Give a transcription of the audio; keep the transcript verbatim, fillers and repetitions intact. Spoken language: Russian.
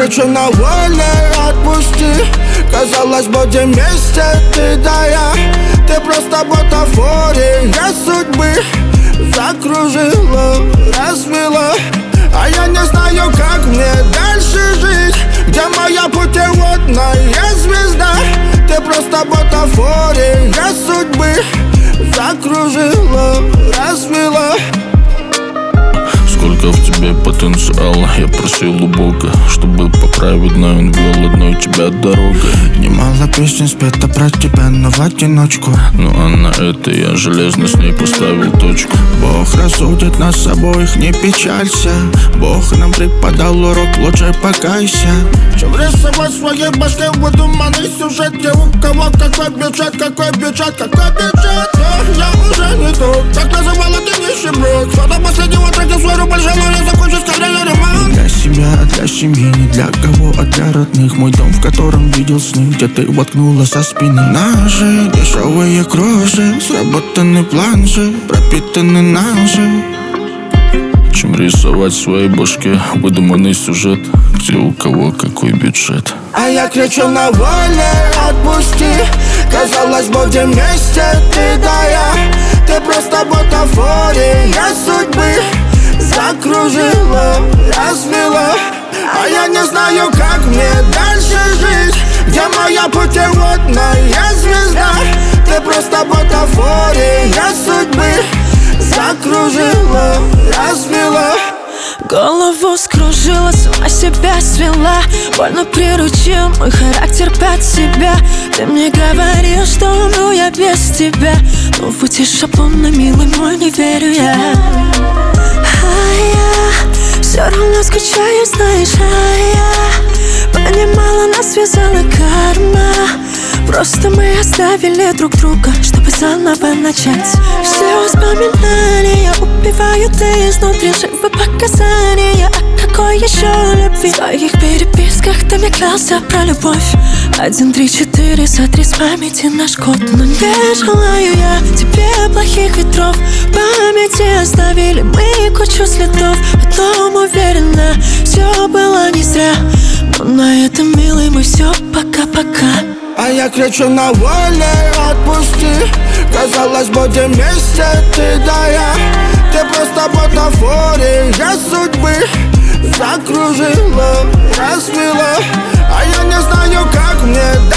кричу на воле, отпусти. Казалось, будем вместе, ты да я. Ты просто бутафория судьбы. Закружила, развела, а я не знаю, как мне дальше жить. Где моя путеводная звезда? Ты просто бутафория судьбы. Закружила, развела. Сколько в тебе потенциала, я просил у Бога, чтобы поправить, но он вел одной тебя дорогой. Немало песен спета про тебя, но в одиночку. Ну а на это я железно с ней поставил точку. Бог рассудит нас обоих, не печалься. Бог нам преподал урок, лучше покайся. Чем рисовать в своей башке выдуманный сюжет, где у кого какой бюджет, какой бюджет, какой бюджет. Но я уже не тот, так называла ты нищеброд. Что-то последнего трека свой рубль желаю закончить скорее ремонт. Для себя, для семьи, не для кого, а для родных. Мой дом, в котором видел сны, где ты воткнула со спины ножи. Дешевые кроши, сработанный план же, пропитанный ножи. Чем рисовать в своей башке выдуманный сюжет, где у кого какой бюджет. А я кричу на воле, отпусти. Казалось, будем вместе, ты да я. Ты просто бутафория судьбы. Закружила, развела, а я не знаю, как мне дальше жить. Где моя путеводная звезда? Ты просто бутафория судьбы. Закружила, развела. Голову скружила, сама себя свела. Больно приручил мой характер под себя. Ты мне говорил, что умру я без тебя. Но в эти шаблоны, милый мой, не верю я. А я все равно скучаю, знаешь, а я понимала, нас связала карма. Просто мы оставили друг друга, чтобы заново начать. Все воспоминания убивают изнутри, живы показания. А какой еще любви? В своих переписках ты мне клялся про любовь. Один, три, четыре, сотри с памяти наш код. Но не желаю я тебе плохих ветров. В памяти оставили мы кучу следов. Потом уверена, все было не зря. Но на этом, милый мой, все, пока-пока. А я кричу на воле, отпусти. Казалось, будем вместе, ты да я. Ты просто бутафория судьбы. Закружила, развела, а я не знаю, как мне